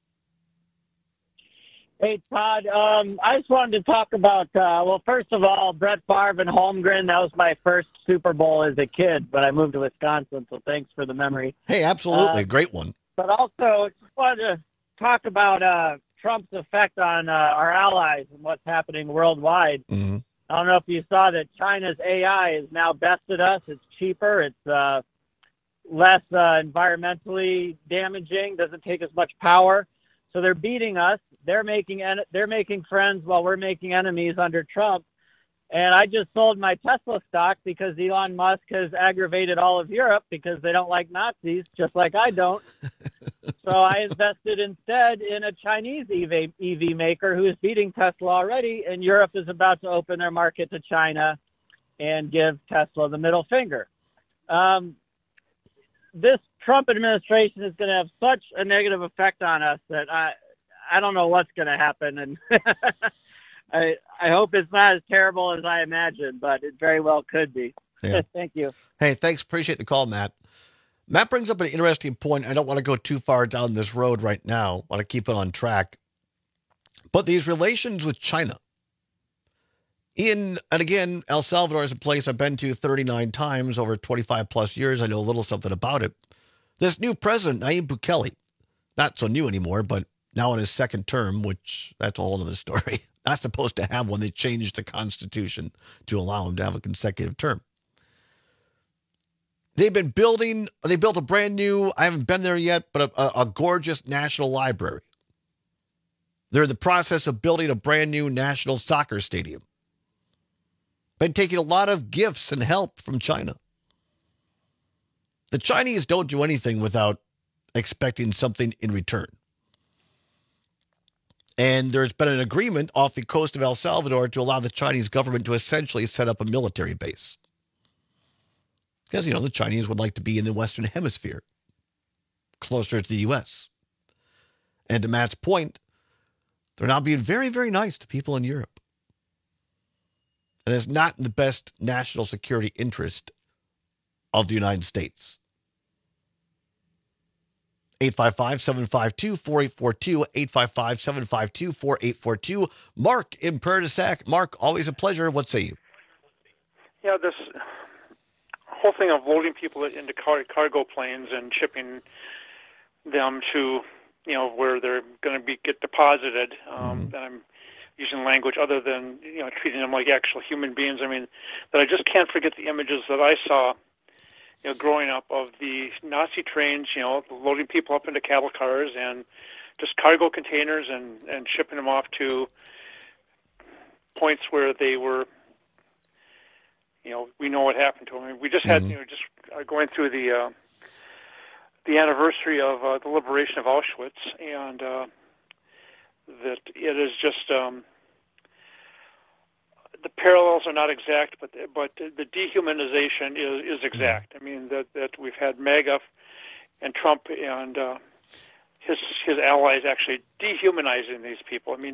Hey, Todd. I just wanted to talk about, first of all, Brett Favre and Holmgren. That was my first Super Bowl as a kid when I moved to Wisconsin, so thanks for the memory. Hey, absolutely. Great one. But also, just wanted to talk about Trump's effect on our allies and what's happening worldwide. Mm-hmm. I don't know if you saw that China's AI has now bested us. It's cheaper. It's less environmentally damaging. Doesn't take as much power. So they're beating us. They're making friends while we're making enemies under Trump. And I just sold my Tesla stock because Elon Musk has aggravated all of Europe because they don't like Nazis, just like I don't. So I invested instead in a Chinese EV maker who is beating Tesla already, and Europe is about to open their market to China and give Tesla the middle finger. This Trump administration is going to have such a negative effect on us that I don't know what's going to happen, and I hope it's not as terrible as I imagine, but it very well could be. Yeah. Thank you. Hey, thanks. Appreciate the call, Matt. Matt brings up an interesting point. I don't want to go too far down this road right now. I want to keep it on track. But these relations with China. And again, El Salvador is a place I've been to 39 times over 25 plus years. I know a little something about it. This new president, Nayib Bukele, not so new anymore, but now in his second term, which that's a whole other story. Not supposed to have one. They changed the Constitution to allow him to have a consecutive term. They built a brand new, I haven't been there yet, but a gorgeous national library. They're in the process of building a brand new national soccer stadium. Been taking a lot of gifts and help from China. The Chinese don't do anything without expecting something in return. And there's been an agreement off the coast of El Salvador to allow the Chinese government to essentially set up a military base. Because, the Chinese would like to be in the Western Hemisphere, closer to the U.S. And to Matt's point, they're now being very, very nice to people in Europe. And it's not in the best national security interest of the United States. 855-752-4842, 855-752-4842. Mark in Prairie du Sac. Mark, always a pleasure. What say you? Yeah, this whole thing of loading people into cargo planes and shipping them to, where they're going to get deposited. And I'm using language other than, treating them like actual human beings. I mean, but I just can't forget the images that I saw, growing up of the Nazi trains, loading people up into cattle cars and just cargo containers and shipping them off to points where they were, we know what happened to them. I mean, we just had, just going through the anniversary of the liberation of Auschwitz, and that it is just the parallels are not exact, but the dehumanization is exact. I mean that we've had MAGA and Trump and his allies actually dehumanizing these people. I mean,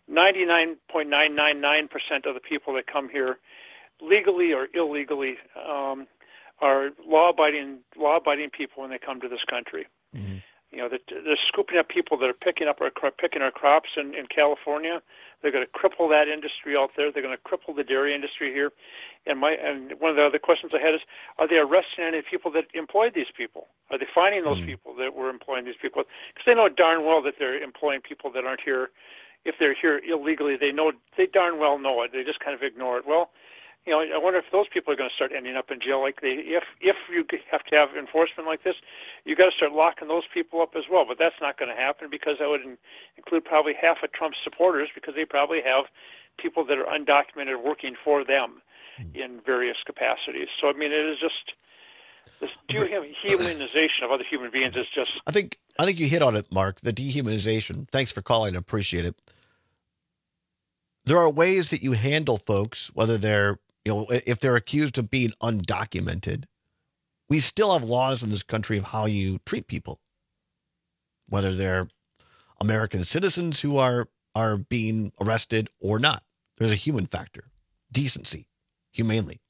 99.999% of the people that come here, legally or illegally, are law-abiding people when they come to this country. Mm-hmm. You know, they're scooping up people that are picking our crops in California. They're going to cripple that industry out there. They're going to cripple the dairy industry here. And one of the other questions I had is, are they arresting any people that employed these people? Are they finding those people that were employing these people? Because they know darn well that they're employing people that aren't here. If they're here illegally, they darn well know it. They just kind of ignore it. Well, you know, I wonder if those people are going to start ending up in jail. Like if you have to have enforcement like this, you got to start locking those people up as well. But that's not going to happen because that would include probably half of Trump's supporters, because they probably have people that are undocumented working for them in various capacities. So I mean, it is just this dehumanization of other human beings is just. I think you hit on it, Mark. The dehumanization. Thanks for calling. I appreciate it. There are ways that you handle folks, whether they're, you know, if they're accused of being undocumented. We still have laws in this country of how you treat people, whether they're American citizens who are being arrested or not. There's a human factor, decency, humanely.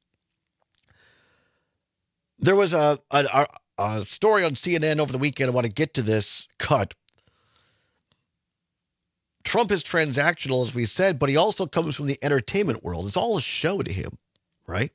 There was a story on CNN over the weekend. I want to get to this cut. Trump is transactional, as we said, but he also comes from the entertainment world. It's all a show to him, right?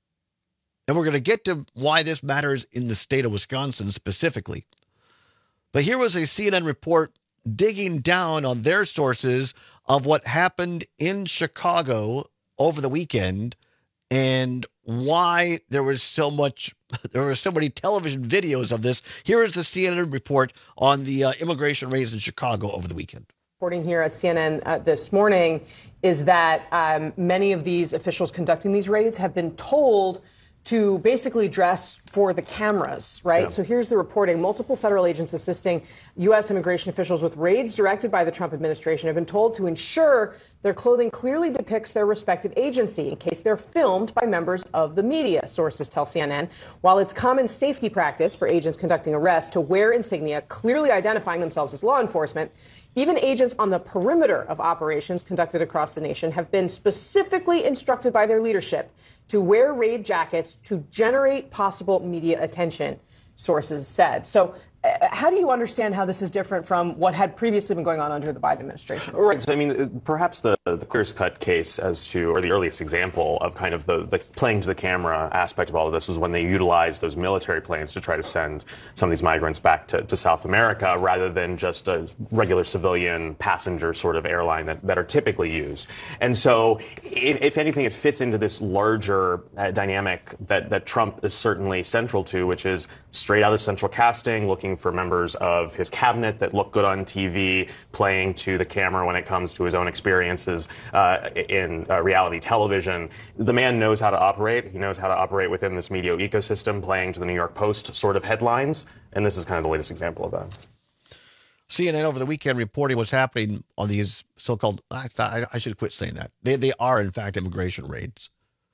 And we're going to get to why this matters in the state of Wisconsin specifically. But here was a CNN report digging down on their sources of what happened in Chicago over the weekend and why there was so many television videos of this. Here is the CNN report on the immigration raids in Chicago over the weekend. Reporting here at CNN this morning is that many of these officials conducting these raids have been told to basically dress for the cameras, right? Yeah. So here's the reporting. Multiple federal agents assisting U.S. immigration officials with raids directed by the Trump administration have been told to ensure their clothing clearly depicts their respective agency in case they're filmed by members of the media, sources tell CNN. While it's common safety practice for agents conducting arrests to wear insignia clearly identifying themselves as law enforcement, even agents on the perimeter of operations conducted across the nation have been specifically instructed by their leadership to wear raid jackets to generate possible media attention, sources said. So how do you understand how this is different from what had previously been going on under the Biden administration? Right. So, I mean, perhaps the clearest cut case as to, or the earliest example of kind of the playing to the camera aspect of all of this was when they utilized those military planes to try to send some of these migrants back to South America rather than just a regular civilian passenger sort of airline that are typically used. And so, if anything, it fits into this larger dynamic that Trump is certainly central to, which is straight out of central casting, looking for members of his cabinet that look good on TV, playing to the camera when it comes to his own experiences in reality television. The man knows how to operate. He knows how to operate within this media ecosystem, playing to the New York Post sort of headlines. And this is kind of the latest example of that. CNN over the weekend reporting what's happening on these so-called, I should quit saying that. They are, in fact, immigration raids.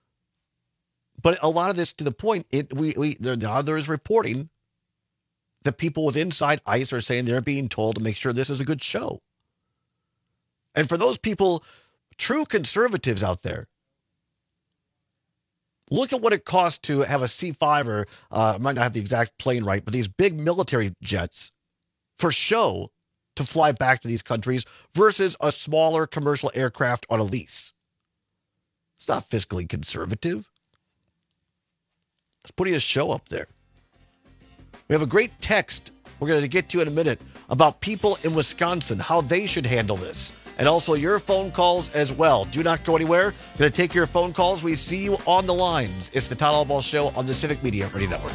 But a lot of this, to the point, there is reporting that people with inside ICE are saying they're being told to make sure this is a good show. And for those people, true conservatives out there, look at what it costs to have a C-5 or I might not have the exact plane right, but these big military jets for show to fly back to these countries versus a smaller commercial aircraft on a lease. It's not fiscally conservative. It's putting a show up there. We have a great text we're going to get to in a minute about people in Wisconsin, how they should handle this. And also your phone calls as well. Do not go anywhere. We're going to take your phone calls. We see you on the lines. It's the Todd Albaugh Show on the Civic Media Radio Network.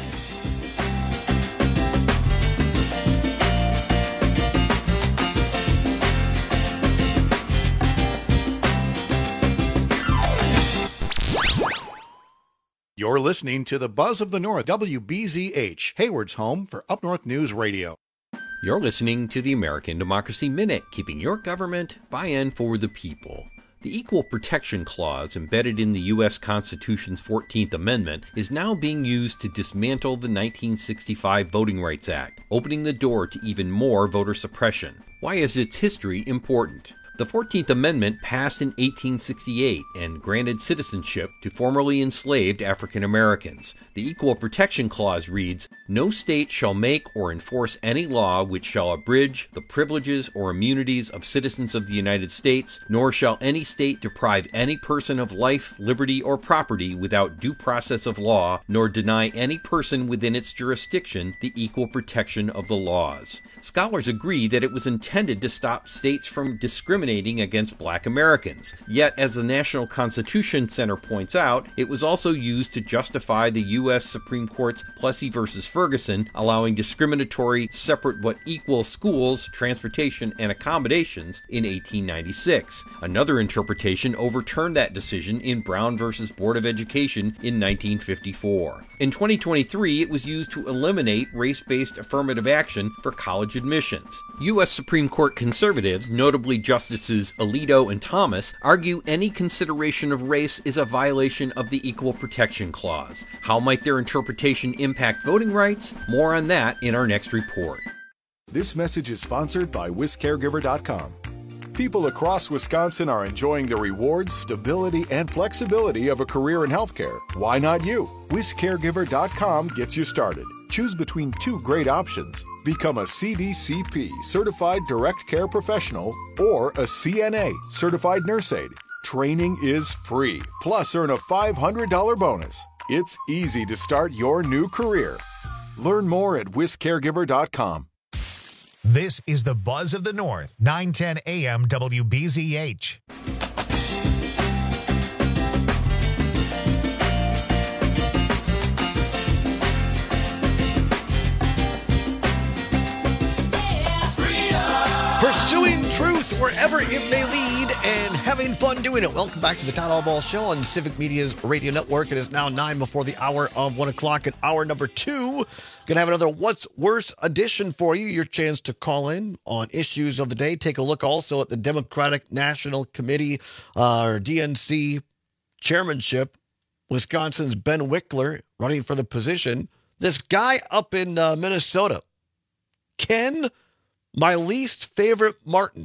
You're listening to the Buzz of the North, WBZH, Hayward's home for Up North News Radio. You're listening to the American Democracy Minute, keeping your government by and for the people. The Equal Protection Clause, embedded in the U.S. Constitution's 14th Amendment, is now being used to dismantle the 1965 Voting Rights Act, opening the door to even more voter suppression. Why is its history important? The 14th Amendment passed in 1868 and granted citizenship to formerly enslaved African Americans. The Equal Protection Clause reads, "No state shall make or enforce any law which shall abridge the privileges or immunities of citizens of the United States, nor shall any state deprive any person of life, liberty, or property without due process of law, nor deny any person within its jurisdiction the equal protection of the laws." Scholars agree that it was intended to stop states from discriminating against Black Americans. Yet, as the National Constitution Center points out, it was also used to justify the U.S. Supreme Court's Plessy v. Ferguson, allowing discriminatory, separate but equal schools, transportation, and accommodations in 1896. Another interpretation overturned that decision in Brown v. Board of Education in 1954. In 2023, it was used to eliminate race-based affirmative action for college admissions. U.S. Supreme Court conservatives, notably Justices Alito and Thomas, argue any consideration of race is a violation of the Equal Protection Clause. How might their interpretation impact voting rights? More on that in our next report. This message is sponsored by WisCaregiver.com. People across Wisconsin are enjoying the rewards, stability, and flexibility of a career in healthcare. Why not you? WisCaregiver.com gets you started. Choose between two great options. Become a CDCP, Certified Direct Care Professional, or a CNA, Certified Nurse Aide. Training is free, plus earn a $500 bonus. It's easy to start your new career. Learn more at WisCaregiver.com. This is the Buzz of the North, 910 AM WBZH. Pursuing truth wherever it may lead and having fun doing it. Welcome back to the Town Hall Ball Show on Civic Media's radio network. It is now 9 before the hour of 1 o'clock, and hour number 2. Going to have another What's Worse edition for you. Your chance to call in on issues of the day. Take a look also at the Democratic National Committee, or DNC chairmanship. Wisconsin's Ben Wickler running for the position. This guy up in Minnesota, Ken, my least favorite Martin.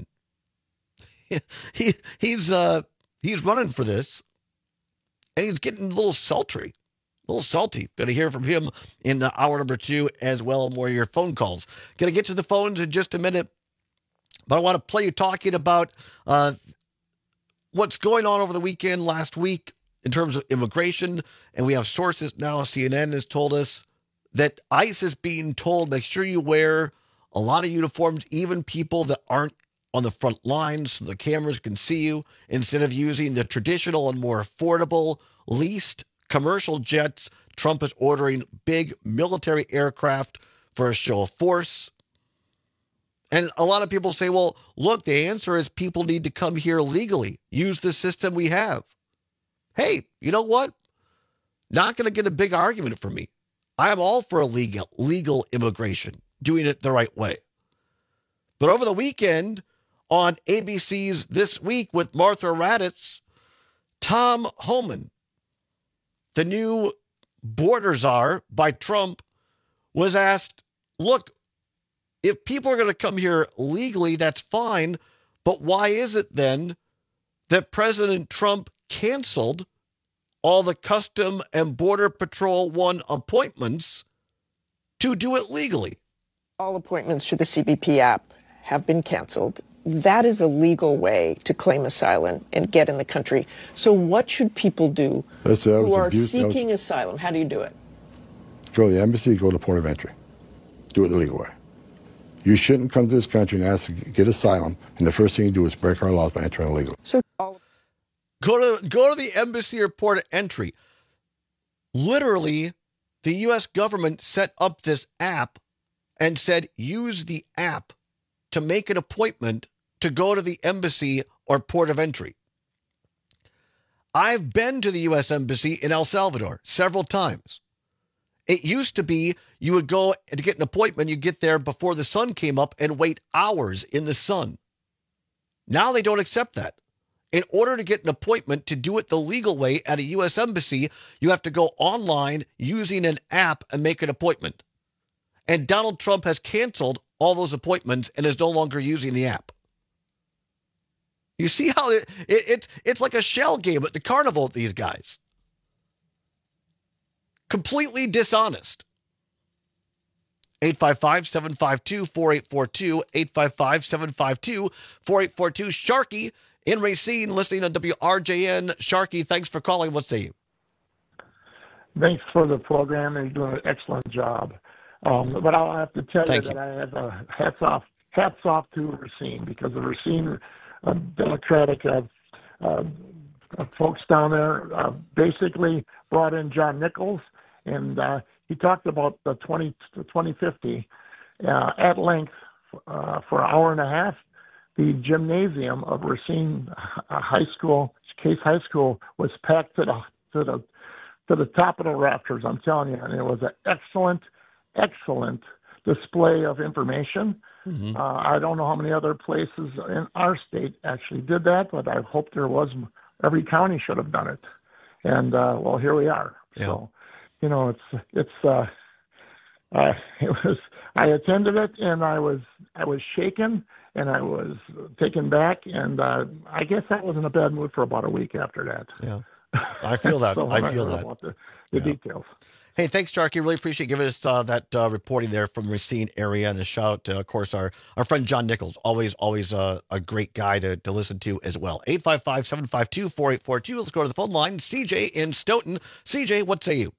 He's running for this, and he's getting a little sultry. A little salty. Going to hear from him in hour number 2 as well. More of your phone calls. Going to get to the phones in just a minute. But I want to play you talking about what's going on over the weekend, last week, in terms of immigration. And we have sources now. CNN has told us that ICE is being told, make sure you wear a lot of uniforms, even people that aren't on the front lines so the cameras can see you, instead of using the traditional and more affordable, leased commercial jets. Trump is ordering big military aircraft for a show of force. And a lot of people say, well, look, the answer is people need to come here legally, use the system we have. Hey, you know what? Not going to get a big argument from me. I am all for legal immigration, doing it the right way. But over the weekend on ABC's This Week with Martha Raddatz, Tom Homan, the new border czar by Trump, was asked, look, if people are going to come here legally, that's fine. But why is it then that President Trump canceled all the Custom and Border Patrol One appointments to do it legally? All appointments to the CBP app have been canceled. That is a legal way to claim asylum and get in the country. So what should people do who are seeking asylum? How do you do it? Go to the embassy, go to port of entry. Do it the legal way. You shouldn't come to this country and ask to get asylum, and the first thing you do is break our laws by entering illegally. So go to the embassy or port of entry. Literally, the U.S. government set up this app and said, use the app to make an appointment to go to the embassy or port of entry. I've been to the U.S. Embassy in El Salvador several times. It used to be you would go to get an appointment, you get there before the sun came up and wait hours in the sun. Now they don't accept that. In order to get an appointment to do it the legal way at a U.S. embassy, you have to go online using an app and make an appointment. And Donald Trump has canceled all those appointments and is no longer using the app. You see how it's like a shell game at the carnival with these guys. Completely dishonest. 855-752-4842, 855-752-4842. Sharky in Racine, listening on WRJN. Sharky, thanks for calling. What say you? Thanks for the program. You're doing an excellent job. But I'll have to tell you that I have hats off to Racine, because the Racine Democratic folks down there basically brought in John Nichols, and he talked about the 2050 at length for an hour and a half. The gymnasium of Racine High School, Case High School, was packed to the top of the rafters. I'm telling you, and it was an excellent display of information. Mm-hmm. I don't know how many other places in our state actually did that, but I hope there was. Every county should have done it. And well, here we are. Yeah. So, you know, it was. I attended it, and I was shaken, and I was taken back, and I guess I was in a bad mood for about a week after that. Yeah, I feel that. So I feel that. About the details. Hey, thanks, Sharky. Really appreciate giving us that reporting there from the Racine area, and a shout out to, of course, our friend John Nichols. Always a great guy to listen to as well. 855-752-4842. Let's go to the phone line. CJ in Stoughton. CJ, what say you?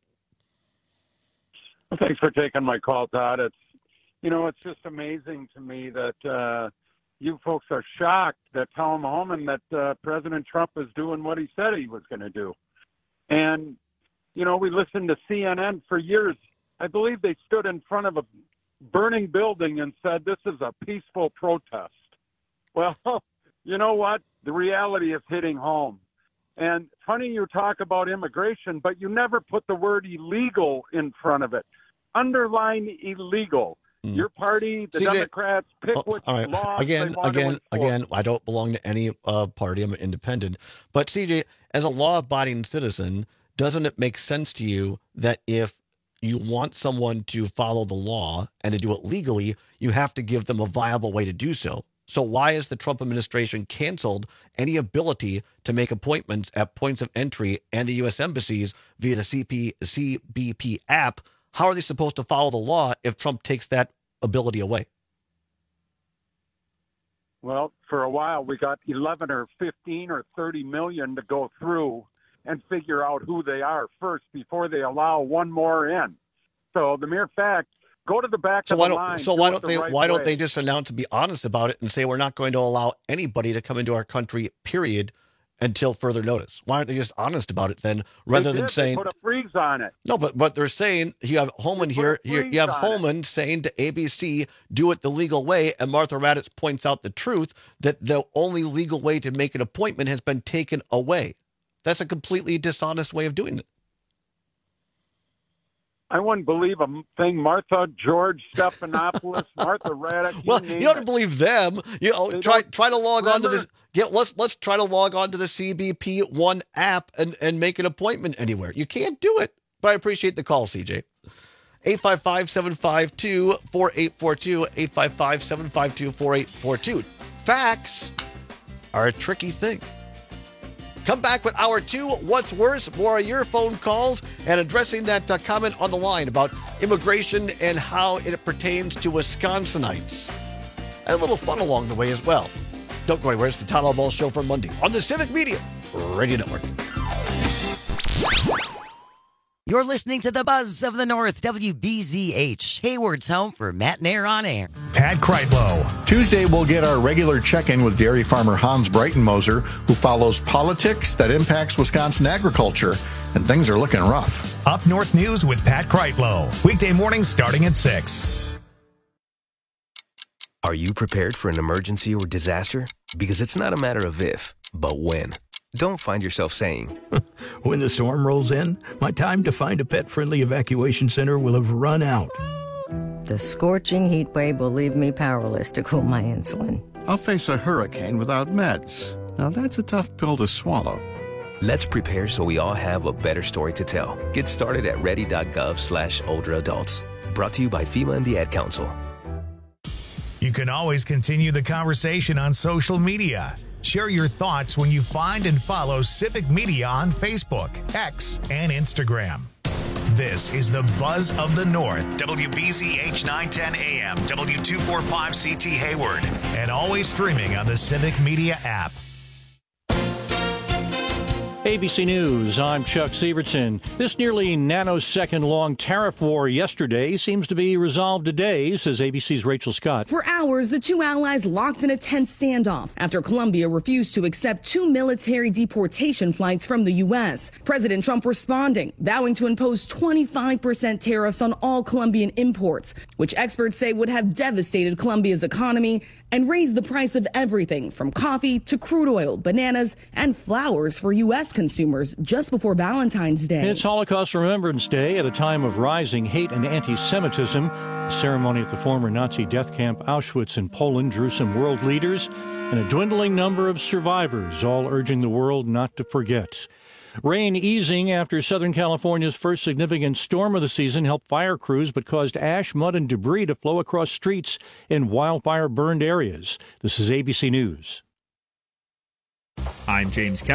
Well, thanks for taking my call, Todd. It's just amazing to me that you folks are shocked that Tom Homan, that President Trump is doing what he said he was going to do. And we listened to CNN for years. I believe they stood in front of a burning building and said, this is a peaceful protest. Well, you know what? The reality is hitting home. And funny you talk about immigration, but you never put the word illegal in front of it. Underline illegal. Your party, the CJ, Democrats, pick which laws again, I don't belong to any party. I'm an independent. But CJ, as a law-abiding citizen, doesn't it make sense to you that if you want someone to follow the law and to do it legally, you have to give them a viable way to do so? So why has the Trump administration canceled any ability to make appointments at points of entry and the U.S. embassies via the CBP app? How are they supposed to follow the law if Trump takes that ability away? Well, for a while, we got 11 or 15 or 30 million to go through and figure out who they are first before they allow one more in. So the mere fact, go to the back of the line. So why don't they just announce, to be honest about it, and say we're not going to allow anybody to come into our country, period, until further notice? Why aren't they just honest about it then, rather than saying they put a freeze on it? No, but they're saying you have Homan here. You have Homan saying to ABC, do it the legal way, and Martha Raddatz points out the truth that the only legal way to make an appointment has been taken away. That's a completely dishonest way of doing it. I wouldn't believe a thing. Martha, George Stephanopoulos, Martha Raddatz. Well, you don't believe them. Try to log on to this. Let's try to log on to the CBP One app and make an appointment anywhere. You can't do it. But I appreciate the call, CJ. 855-752-4842. 855-752-4842. Facts are a tricky thing. Come back with hour 2. What's worse? More of your phone calls and addressing that comment on the line about immigration and how it pertains to Wisconsinites. And a little fun along the way as well. Don't go anywhere. It's the Todd Ball Show for Monday on the Civic Media Radio Network. You're listening to the Buzz of the North, WBZH, Hayward's home for Matt Nair on Air. Pat Kreitlow. Tuesday, we'll get our regular check-in with dairy farmer Hans Breitenmoser, who follows politics that impacts Wisconsin agriculture, and things are looking rough. Up North News with Pat Kreitlow. Weekday mornings starting at 6. Are you prepared for an emergency or disaster? Because it's not a matter of if, but when. Don't find yourself saying, when the storm rolls in, my time to find a pet-friendly evacuation center will have run out. The scorching heat wave will leave me powerless to cool my insulin. I'll face a hurricane without meds. Now that's a tough pill to swallow. Let's prepare so we all have a better story to tell. Get started at ready.gov/older adults. Brought to you by FEMA and the Ad Council. You can always continue the conversation on social media. Share your thoughts when you find and follow Civic Media on Facebook, X, and Instagram. This is the Buzz of the North, WBZH 910 AM, W245CT Hayward, and always streaming on the Civic Media app. ABC News, I'm Chuck Sievertson. This nearly nanosecond-long tariff war yesterday seems to be resolved today, says ABC's Rachel Scott. For hours, the two allies locked in a tense standoff after Colombia refused to accept 2 military deportation flights from the U.S. President Trump responding, vowing to impose 25% tariffs on all Colombian imports, which experts say would have devastated Colombia's economy and raised the price of everything from coffee to crude oil, bananas, and flowers for U.S. consumers just before Valentine's Day. It's Holocaust Remembrance Day at a time of rising hate and anti-Semitism. The ceremony at the former Nazi death camp Auschwitz in Poland drew some world leaders and a dwindling number of survivors, all urging the world not to forget. Rain easing after Southern California's first significant storm of the season helped fire crews but caused ash, mud, and debris to flow across streets in wildfire-burned areas. This is ABC News. I'm James Kelly.